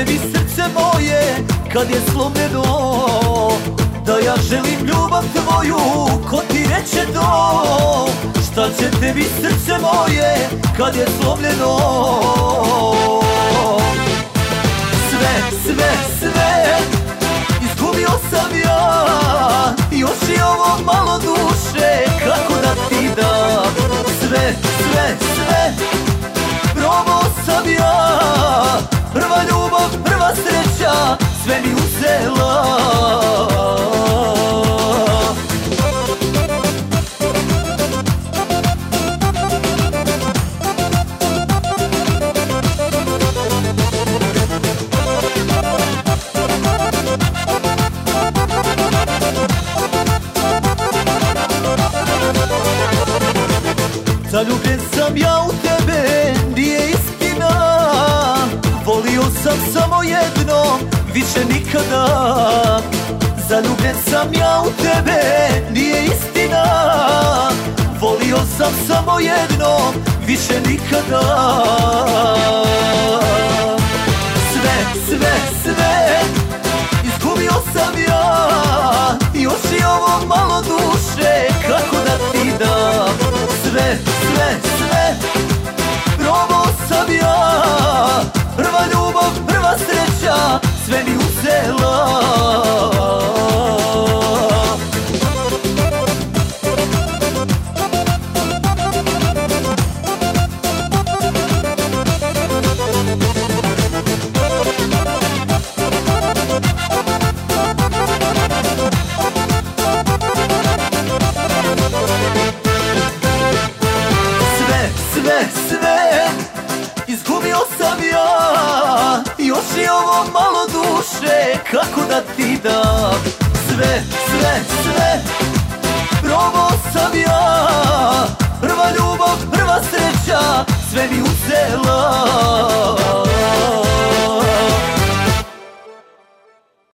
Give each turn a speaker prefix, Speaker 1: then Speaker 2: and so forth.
Speaker 1: tebi srce moje kad je slomljeno, da ja želim ljubav tvoju, ko ti reče to? Šta će tebi srce moje kad je slomljeno? Sve izgubio sam ja, još i ovo malo duše, kako da ti dam? Sve probao sam ja, prva ljubav, prva sreća, sve mi uzela. Zaljubljen sam ja u tebe, nije istina. Volio sam samo jednom, više nikada. Zaljubljen sam ja u tebe, nije istina. Volio sam samo jednom, više nikada. Sve izgubio sam ja, još i ovo malo duše, kako da ti dam? Sve probao sam ja, prva ljubav, prva sreća, sve mi uzela. Sve izgubio sam ja, još i ovo malo duše, kako da ti dam? Sve probao sam ja, prva ljubav, prva sreća, sve mi uzela.